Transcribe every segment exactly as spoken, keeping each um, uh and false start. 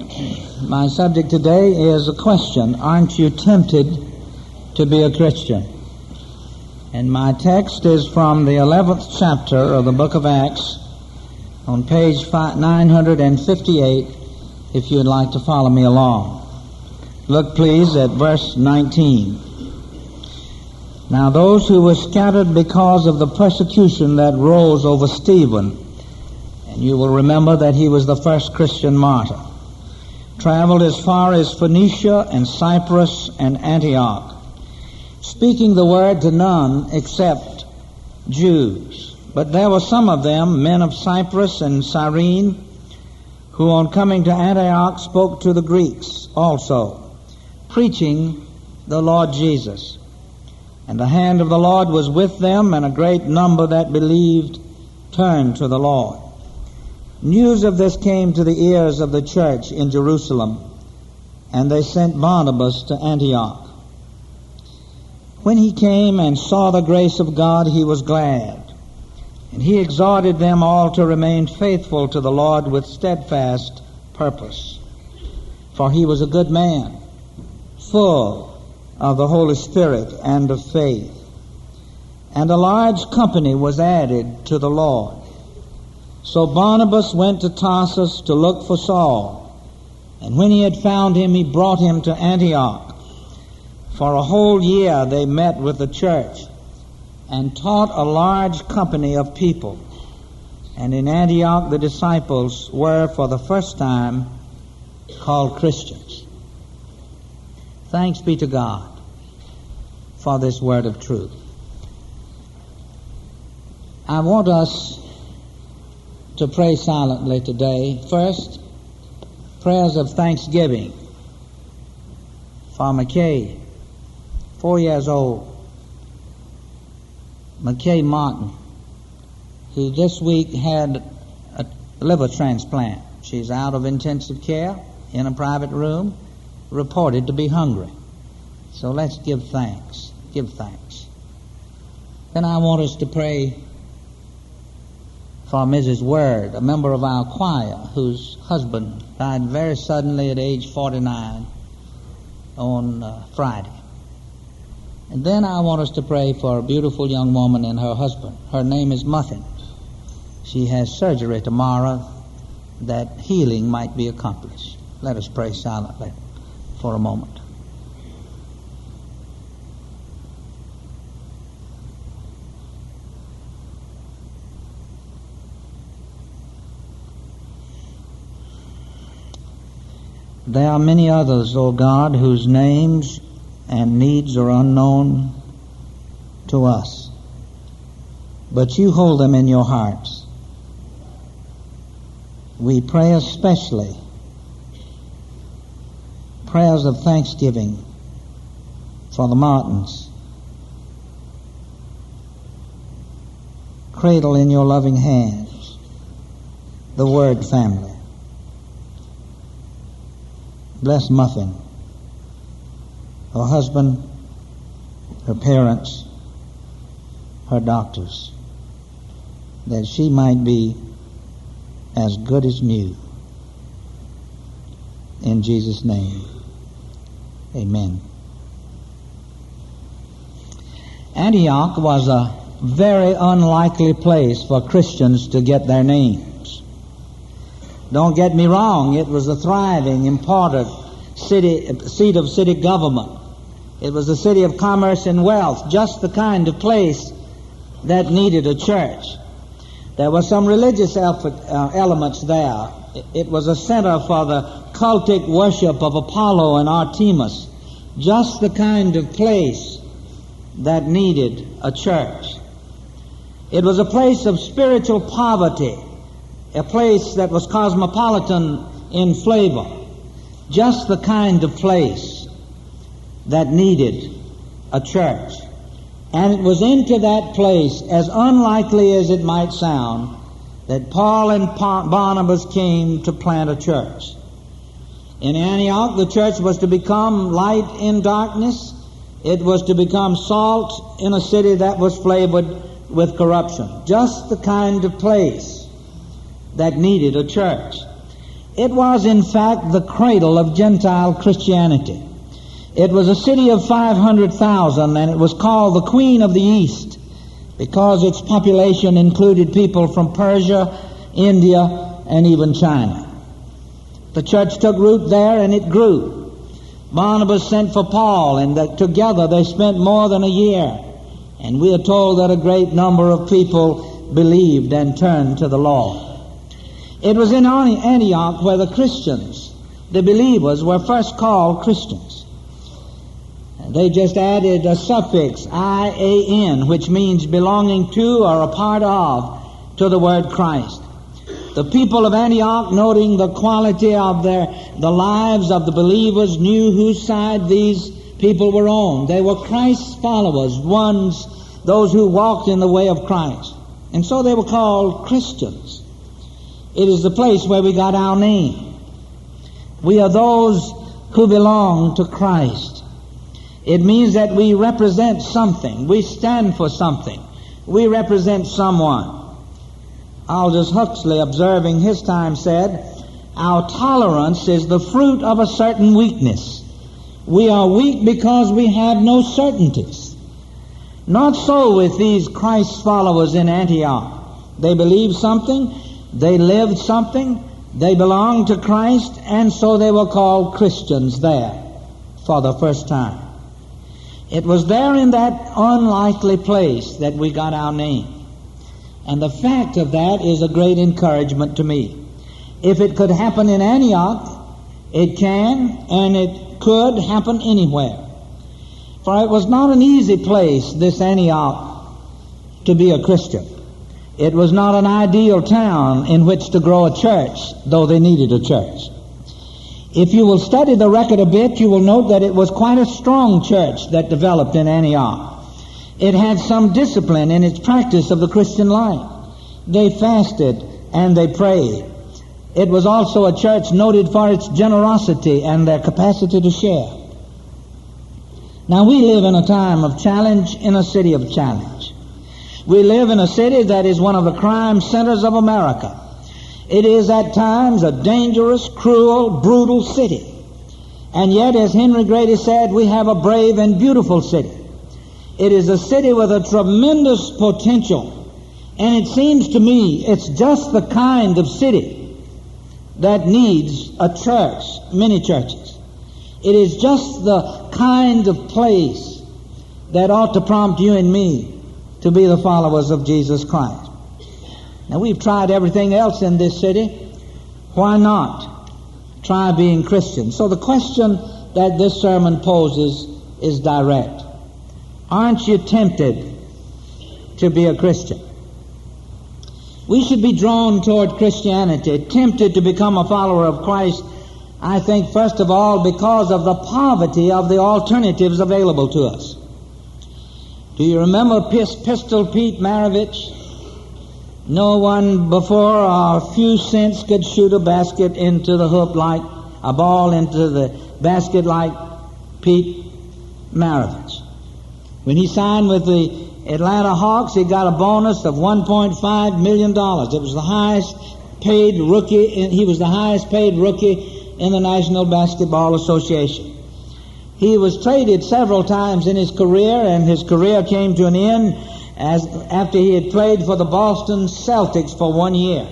My subject today is a question: aren't you tempted to be a Christian? And my text is from the eleventh chapter of the book of Acts on page nine hundred fifty-eight, if you'd like to follow me along. Look, please, at verse nineteen. Now those who were scattered because of the persecution that rose over Stephen, and you will remember that he was the first Christian martyr, traveled as far as Phoenicia and Cyprus and Antioch, speaking the word to none except Jews. But there were some of them, men of Cyprus and Cyrene, who on coming to Antioch spoke to the Greeks also, preaching the Lord Jesus. And the hand of the Lord was with them, and a great number that believed turned to the Lord. News of this came to the ears of the church in Jerusalem, and they sent Barnabas to Antioch. When he came and saw the grace of God, he was glad, and he exhorted them all to remain faithful to the Lord with steadfast purpose. For he was a good man, full of the Holy Spirit and of faith. And a large company was added to the Lord. So Barnabas went to Tarsus to look for Saul, and when he had found him, he brought him to Antioch. For a whole year they met with the church and taught a large company of people. And in Antioch the disciples were for the first time called Christians. Thanks be to God for this word of truth. I want us to pray silently today. First, prayers of thanksgiving for McKay, four years old. McKay Martin, who this week had a liver transplant. She's out of intensive care in a private room, reported to be hungry. So let's give thanks. Give thanks. Then I want us to pray for Missus Word, a member of our choir whose husband died very suddenly at age forty-nine on uh, Friday. And then I want us to pray for a beautiful young woman and her husband. Her name is Muffin. She has surgery tomorrow that healing might be accomplished. Let us pray silently for a moment. There are many others, O God, whose names and needs are unknown to us, but you hold them in your hearts. We pray especially prayers of thanksgiving for the Martins. Cradle in your loving hands the Word family. Bless Muffin, her husband, her parents, her doctors, that she might be as good as new. In Jesus' name, amen. Antioch was a very unlikely place for Christians to get their names. Don't get me wrong, it was a thriving, important city, seat of city government. It was a city of commerce and wealth, just the kind of place that needed a church. There were some religious effort, uh, elements there. It was a center for the cultic worship of Apollo and Artemis, just the kind of place that needed a church. It was a place of spiritual poverty, a place that was cosmopolitan in flavor, just the kind of place that needed a church. And it was into that place, as unlikely as it might sound, that Paul and Barnabas came to plant a church. In Antioch, the church was to become light in darkness. It was to become salt in a city that was flavored with corruption. Just the kind of place that needed a church. It was, in fact, the cradle of Gentile Christianity. It was a city of five hundred thousand, and it was called the Queen of the East because its population included people from Persia, India, and even China. The church took root there, and it grew. Barnabas sent for Paul, and that together they spent more than a year. And we are told that a great number of people believed and turned to the Lord. It was in Antioch where the Christians, the believers, were first called Christians. And they just added a suffix, I A N, which means belonging to or a part of, to the word Christ. The people of Antioch, noting the quality of their the lives of the believers, knew whose side these people were on. They were Christ's followers, ones, those who walked in the way of Christ. And so they were called Christians. It is the place where we got our name. We are those who belong to Christ. It means that we represent something. We stand for something. We represent someone. Aldous Huxley, observing his time, said, our tolerance is the fruit of a certain weakness. We are weak because we have no certainties. Not so with these Christ followers in Antioch. They believed something, they lived something, they belonged to Christ, and so they were called Christians there for the first time. It was there in that unlikely place that we got our name. And the fact of that is a great encouragement to me. If it could happen in Antioch, it can, and it could happen anywhere. For it was not an easy place, this Antioch, to be a Christian. It was not an ideal town in which to grow a church, though they needed a church. If you will study the record a bit, you will note that it was quite a strong church that developed in Antioch. It had some discipline in its practice of the Christian life. They fasted and they prayed. It was also a church noted for its generosity and their capacity to share. Now, we live in a time of challenge in a city of challenge. We live in a city that is one of the crime centers of America. It is at times a dangerous, cruel, brutal city. And yet, as Henry Grady said, we have a brave and beautiful city. It is a city with a tremendous potential. And it seems to me it's just the kind of city that needs a church, many churches. It is just the kind of place that ought to prompt you and me to be the followers of Jesus Christ. Now, we've tried everything else in this city. Why not try being Christian? So the question that this sermon poses is direct. Aren't you tempted to be a Christian? We should be drawn toward Christianity, tempted to become a follower of Christ, I think, first of all, because of the poverty of the alternatives available to us. Do you remember Pistol Pete Maravich? No one before a few cents could shoot a basket into the hoop like, a ball into the basket like Pete Maravich. When he signed with the Atlanta Hawks, he got a bonus of one point five million dollars. It was the highest paid rookie, he was the highest paid rookie in the National Basketball Association. He was traded several times in his career, and his career came to an end as after he had played for the Boston Celtics for one year.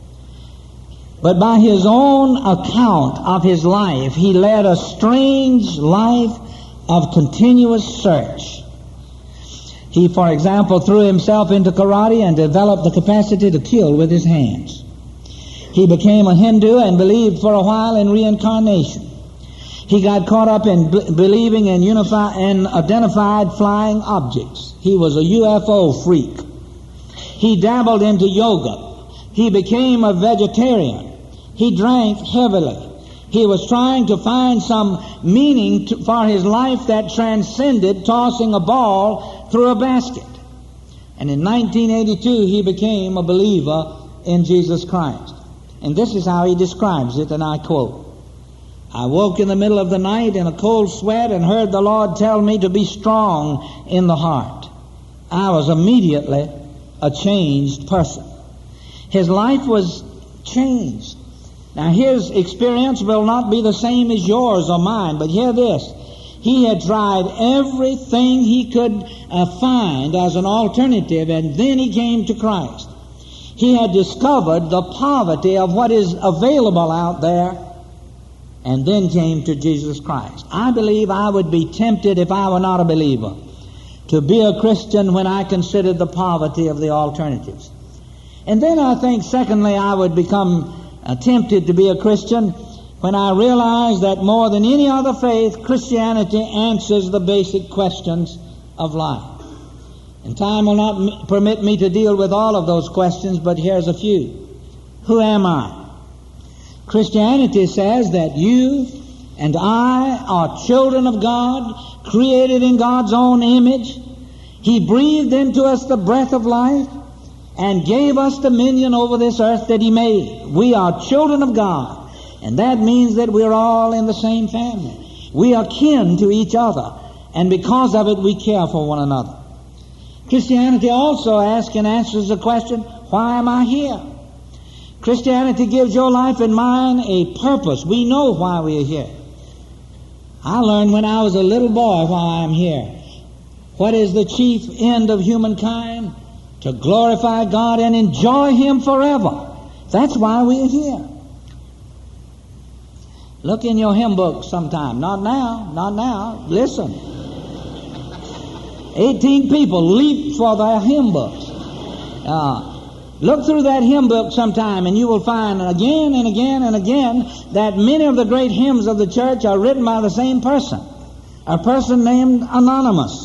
But by his own account of his life, he led a strange life of continuous search. He, for example, threw himself into karate and developed the capacity to kill with his hands. He became a Hindu and believed for a while in reincarnation. He got caught up in b- believing in, unified, in identified flying objects. He was a U F O freak. He dabbled into yoga. He became a vegetarian. He drank heavily. He was trying to find some meaning to, for his life that transcended tossing a ball through a basket. And in nineteen eighty-two, he became a believer in Jesus Christ. And this is how he describes it, and I quote, I woke in the middle of the night in a cold sweat and heard the Lord tell me to be strong in the heart. I was immediately a changed person. His life was changed. Now his experience will not be the same as yours or mine, but hear this. He had tried everything he could uh, find as an alternative, and then he came to Christ. He had discovered the poverty of what is available out there, and then came to Jesus Christ. I believe I would be tempted, if I were not a believer, to be a Christian when I considered the poverty of the alternatives. And then I think, secondly, I would become uh, tempted to be a Christian when I realized that more than any other faith, Christianity answers the basic questions of life. And time will not m- permit me to deal with all of those questions, but here's a few. Who am I? Christianity says that you and I are children of God, created in God's own image. He breathed into us the breath of life and gave us dominion over this earth that He made. We are children of God. And that means that we're all in the same family. We are kin to each other. And because of it, we care for one another. Christianity also asks and answers the question, why am I here? Christianity gives your life and mine a purpose. We know why we are here. I learned when I was a little boy why I'm here. What is the chief end of humankind? To glorify God and enjoy Him forever. That's why we are here. Look in your hymn book sometime. Not now, not now. Listen. Eighteen people leaped for their hymn books. Uh, look through that hymn book sometime and you will find again and again and again that many of the great hymns of the church are written by the same person. A person named Anonymous.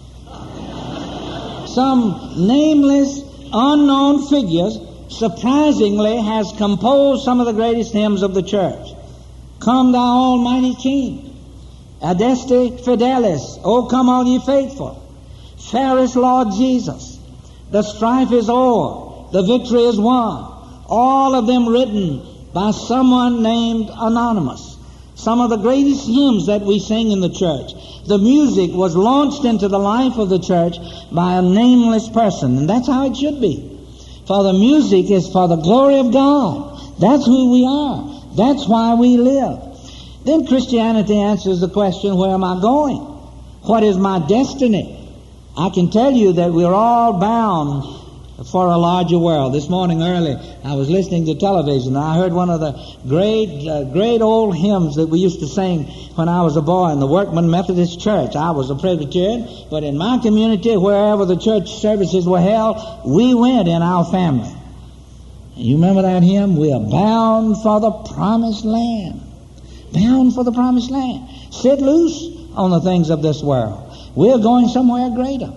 Some nameless, unknown figures surprisingly has composed some of the greatest hymns of the church. Come thou almighty King, Adeste Fidelis, O come all ye faithful, fairest Lord Jesus, the strife is o'er, the victory is won. All of them written by someone named Anonymous. Some of the greatest hymns that we sing in the church. The music was launched into the life of the church by a nameless person, and that's how it should be. For the music is for the glory of God. That's who we are. That's why we live. Then Christianity answers the question, where am I going? What is my destiny? I can tell you that we're all bound for a larger world. This morning early, I was listening to television, and I heard one of the great, uh, great old hymns that we used to sing when I was a boy in the Workman Methodist Church. I was a Presbyterian, but in my community, wherever the church services were held, we went in our family. You remember that hymn? We are bound for the promised land. Bound for the promised land. Sit loose on the things of this world. We're going somewhere greater.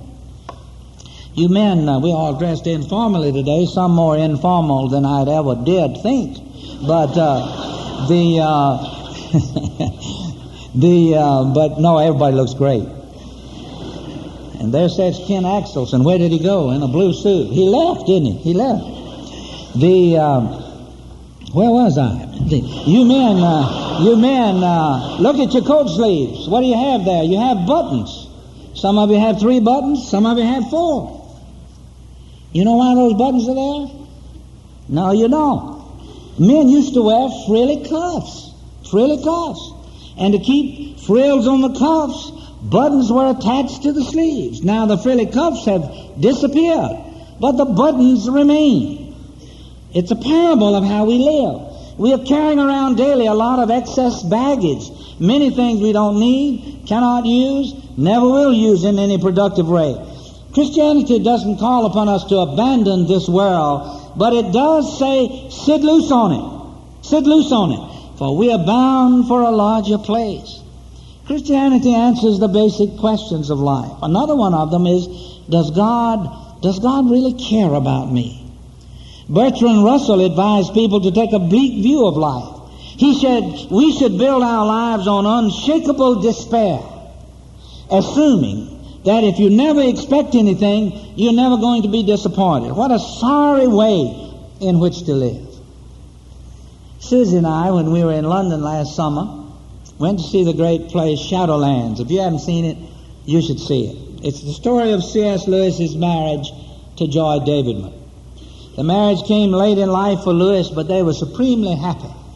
You men, uh, we all dressed informally today, some more informal than I'd ever dared think. But uh, the, uh, the, uh, but no, everybody looks great. And there sits Ken Axelson. Where did he go? In a blue suit. He left, didn't he? He left. The, um, where was I? The, you men, uh, you men, uh, look at your coat sleeves. What do you have there? You have buttons. Some of you have three buttons, some of you have four. You know why those buttons are there? No, you don't. Men used to wear frilly cuffs. Frilly cuffs. And to keep frills on the cuffs, buttons were attached to the sleeves. Now the frilly cuffs have disappeared, but the buttons remain. It's a parable of how we live. We are carrying around daily a lot of excess baggage. Many things we don't need, cannot use, never will use in any productive way. Christianity doesn't call upon us to abandon this world, but it does say, sit loose on it. Sit loose on it, for we are bound for a larger place. Christianity answers the basic questions of life. Another one of them is, does God, does God really care about me? Bertrand Russell advised people to take a bleak view of life. He said, we should build our lives on unshakable despair, assuming that if you never expect anything, you're never going to be disappointed. What a sorry way in which to live. Susie and I, when we were in London last summer, went to see the great play Shadowlands. If you haven't seen it, you should see it. It's the story of C S Lewis's marriage to Joy Davidman. The marriage came late in life for Lewis, but they were supremely happy.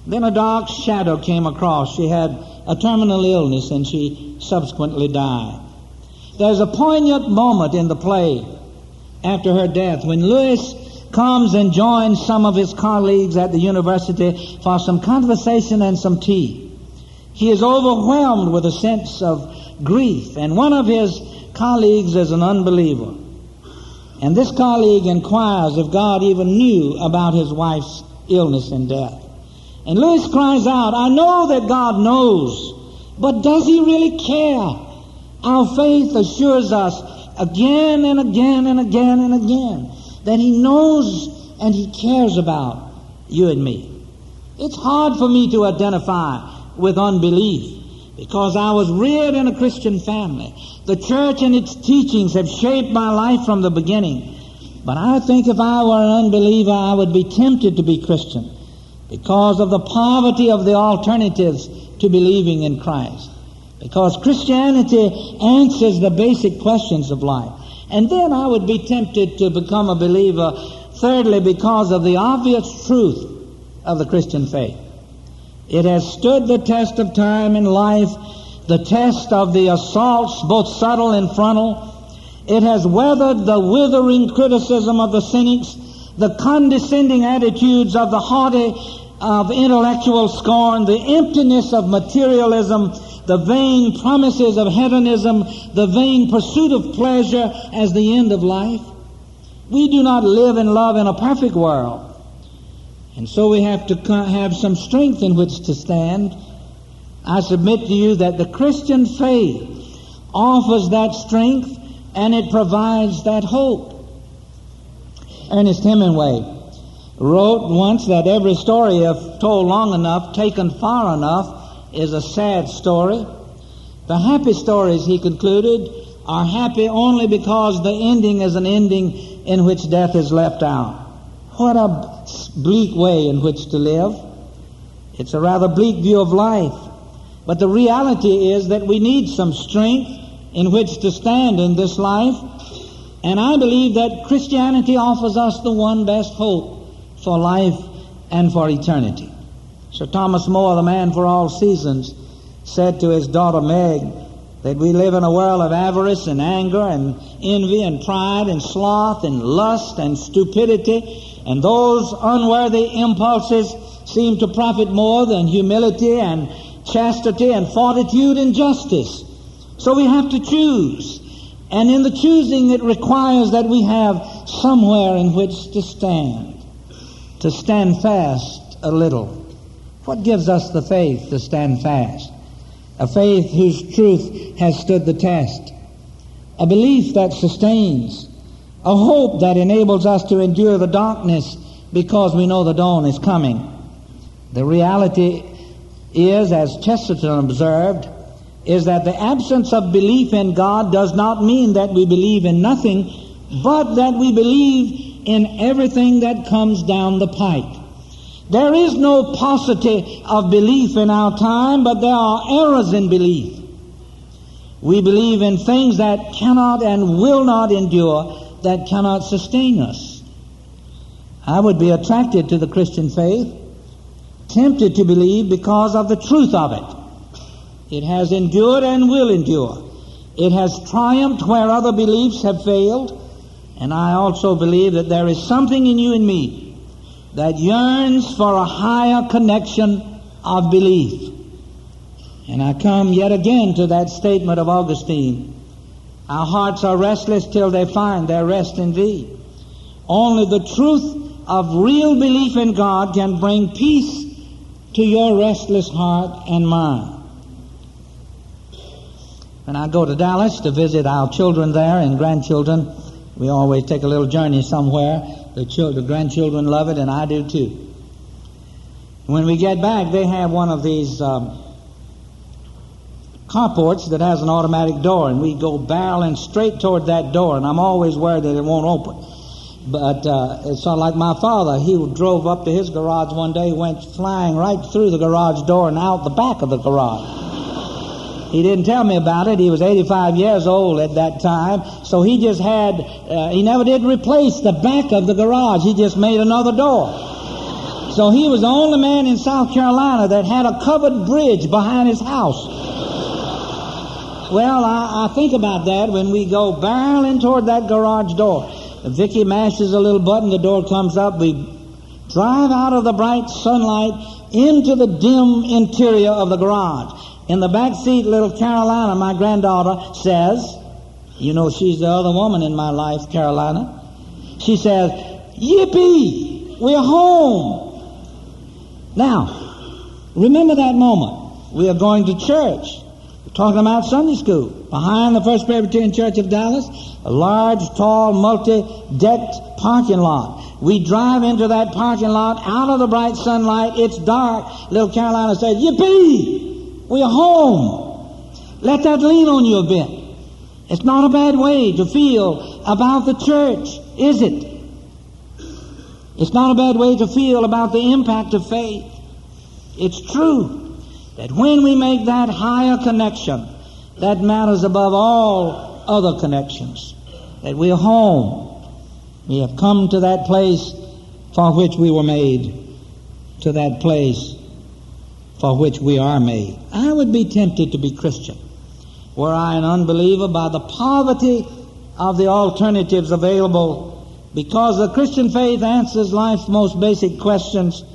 Then a dark shadow came across. She had a terminal illness, and she subsequently died. There's a poignant moment in the play after her death when Lewis comes and joins some of his colleagues at the university for some conversation and some tea. He is overwhelmed with a sense of grief, and one of his colleagues is an unbeliever. And this colleague inquires if God even knew about his wife's illness and death. And Lewis cries out, I know that God knows, but does he really care? Our faith assures us again and again and again and again that he knows and he cares about you and me. It's hard for me to identify with unbelief because I was reared in a Christian family. The church and its teachings have shaped my life from the beginning. But I think if I were an unbeliever, I would be tempted to be Christian because of the poverty of the alternatives to believing in Christ. Because Christianity answers the basic questions of life. And then I would be tempted to become a believer, thirdly, because of the obvious truth of the Christian faith. It has stood the test of time and life, the test of the assaults, both subtle and frontal. It has weathered the withering criticism of the cynics, the condescending attitudes of the haughty, of intellectual scorn, the emptiness of materialism, the vain promises of hedonism, the vain pursuit of pleasure as the end of life. We do not live and love in a perfect world. And so we have to have some strength in which to stand. I submit to you that the Christian faith offers that strength and it provides that hope. Ernest Hemingway wrote once that every story, if told long enough, taken far enough, is a sad story. The happy stories, he concluded, are happy only because the ending is an ending in which death is left out. What a bleak way in which to live. It's a rather bleak view of life. But the reality is that we need some strength in which to stand in this life. And I believe that Christianity offers us the one best hope for life and for eternity. Sir Thomas More, the man for all seasons, said to his daughter Meg that we live in a world of avarice and anger and envy and pride and sloth and lust and stupidity, and those unworthy impulses seem to profit more than humility and chastity and fortitude and justice. So we have to choose. And in the choosing, it requires that we have somewhere in which to stand, to stand fast a little. What gives us the faith to stand fast? A faith whose truth has stood the test. A belief that sustains. A hope that enables us to endure the darkness because we know the dawn is coming. The reality is, as Chesterton observed, is that the absence of belief in God does not mean that we believe in nothing, but that we believe in everything that comes down the pike. There is no paucity of belief in our time, but there are errors in belief. We believe in things that cannot and will not endure, that cannot sustain us. I would be attracted to the Christian faith, tempted to believe because of the truth of it. It has endured and will endure. It has triumphed where other beliefs have failed. And I also believe that there is something in you and me that yearns for a higher connection of belief. And I come yet again to that statement of Augustine. Our hearts are restless till they find their rest in Thee. Only the truth of real belief in God can bring peace to your restless heart and mind. When I go to Dallas to visit our children there and grandchildren, we always take a little journey somewhere. The children, the grandchildren love it, and I do too. When we get back, they have one of these um, carports that has an automatic door, and we go barreling straight toward that door, and I'm always worried that it won't open. But uh, it's sort of like my father. He drove up to his garage one day, went flying right through the garage door and out the back of the garage. He didn't tell me about it. He was eighty-five years old at that time, so he just had, uh, he never did replace the back of the garage. He just made another door. So he was the only man in South Carolina that had a covered bridge behind his house. Well, I, I think about that when we go barreling toward that garage door. Vicky mashes a little button, the door comes up. We drive out of the bright sunlight into the dim interior of the garage. In the back seat, little Carolina, my granddaughter, says, you know she's the other woman in my life, Carolina. She says, "Yippee, we're home." Now, remember that moment. We are going to church. We're talking about Sunday school. Behind the First Presbyterian Church of Dallas, a large, tall, multi-decked parking lot. We drive into that parking lot out of the bright sunlight. It's dark. Little Carolina says, "Yippee, we're home." Let that lean on you a bit. It's not a bad way to feel about the church, is it? It's not a bad way to feel about the impact of faith. It's true that when we make that higher connection, that matters above all other connections, that we're home. We have come to that place for which we were made, to that place for which we are made. I would be tempted to be Christian were I an unbeliever by the poverty of the alternatives available, because the Christian faith answers life's most basic questions,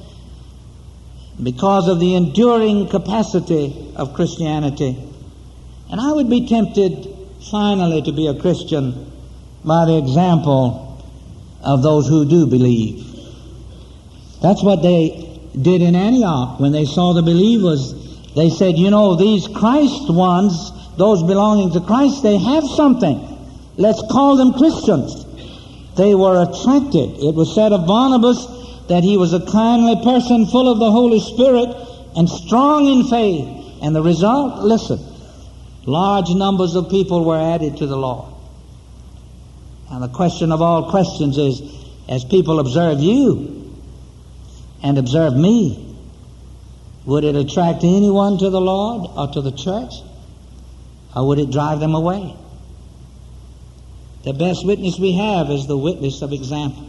because of the enduring capacity of Christianity. And I would be tempted finally to be a Christian by the example of those who do believe. That's what they did in Antioch when they saw the believers. They said, you know, these Christ ones, those belonging to Christ, they have something. Let's call them Christians. They were attracted. It was said of Barnabas that he was a kindly person full of the Holy Spirit and strong in faith. And the result, listen, large numbers of people were added to the Lord. And the question of all questions is, as people observe you and observe me, would it attract anyone to the Lord or to the church? Or would it drive them away? The best witness we have is the witness of example.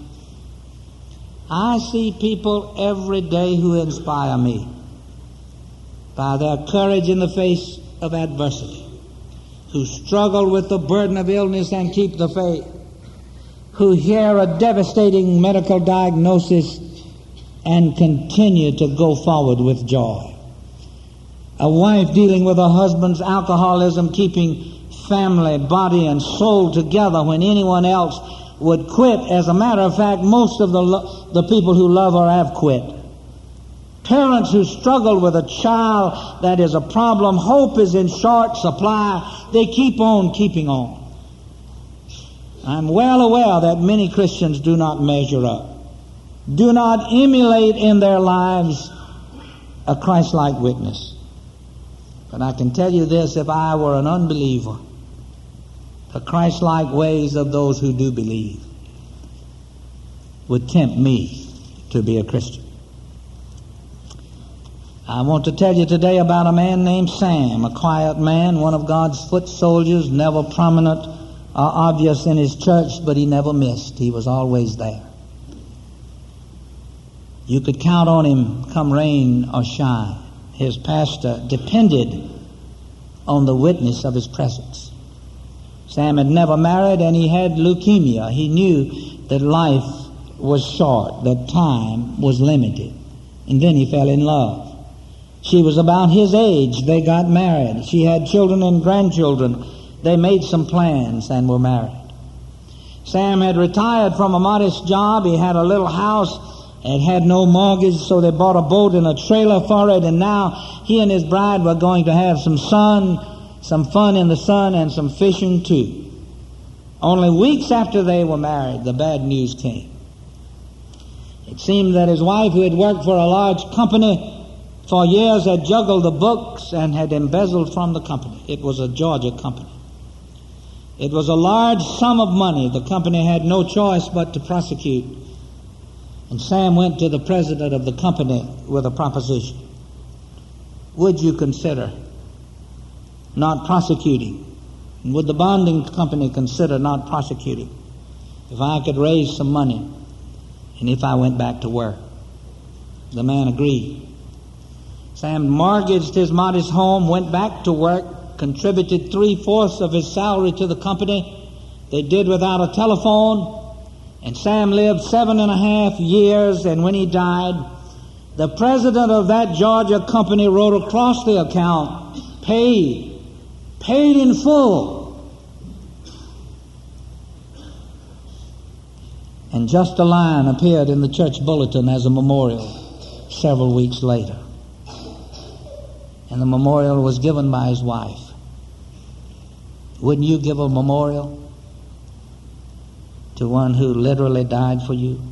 I see people every day who inspire me by their courage in the face of adversity, who struggle with the burden of illness and keep the faith, who hear a devastating medical diagnosis and continue to go forward with joy. A wife dealing with her husband's alcoholism, keeping family, body, and soul together when anyone else would quit. As a matter of fact, most of the lo- the people who love her have quit. Parents who struggle with a child that is a problem, hope is in short supply, they keep on keeping on. I'm well aware that many Christians do not measure up, do not emulate in their lives a Christ-like witness. But I can tell you this, if I were an unbeliever, the Christ-like ways of those who do believe would tempt me to be a Christian. I want to tell you today about a man named Sam, a quiet man, one of God's foot soldiers, never prominent or obvious in his church, but he never missed. He was always there. You could count on him come rain or shine. His pastor depended on the witness of his presence. Sam had never married and he had leukemia. He knew that life was short, that time was limited. And then he fell in love. She was about his age. They got married. She had children and grandchildren. They made some plans and were married. Sam had retired from a modest job. He had a little house and had no mortgage, so they bought a boat and a trailer for it, and now he and his bride were going to have some sun, some fun in the sun, and some fishing too. Only weeks after they were married, the bad news came. It seemed that his wife, who had worked for a large company for years, had juggled the books and had embezzled from the company. It was a Georgia company. It was a large sum of money. The company had no choice but to prosecute. And Sam went to the president of the company with a proposition. Would you consider not prosecuting? And would the bonding company consider not prosecuting if I could raise some money and if I went back to work? The man agreed. Sam mortgaged his modest home, went back to work, contributed three-fourths of his salary to the company. They did without a telephone, and Sam lived seven and a half years, and when he died, the president of that Georgia company wrote across the account, paid, paid in full. And just a line appeared in the church bulletin as a memorial several weeks later. And the memorial was given by his wife. Wouldn't you give a memorial to one who literally died for you?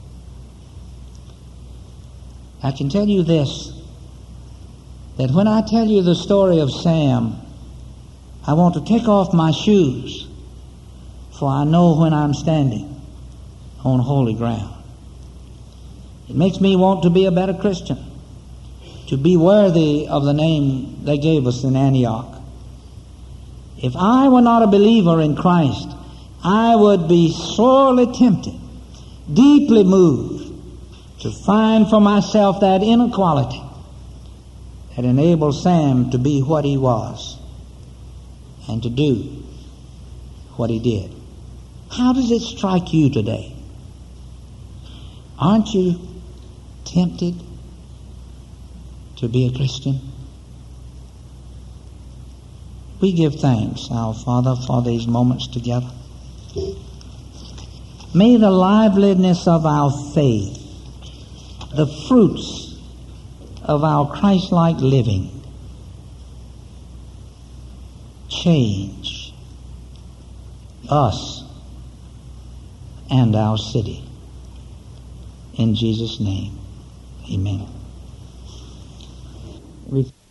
I can tell you this, that when I tell you the story of Sam, I want to take off my shoes, for I know when I'm standing on holy ground. It makes me want to be a better Christian, to be worthy of the name they gave us in Antioch. If I were not a believer in Christ, I would be sorely tempted, deeply moved, to find for myself that inner quality that enabled Sam to be what he was and to do what he did. How does it strike you today? Aren't you tempted to be a Christian? We give thanks, our Father, for these moments together. May the liveliness of our faith, the fruits of our Christ-like living, change us and our city. In Jesus' name, amen. We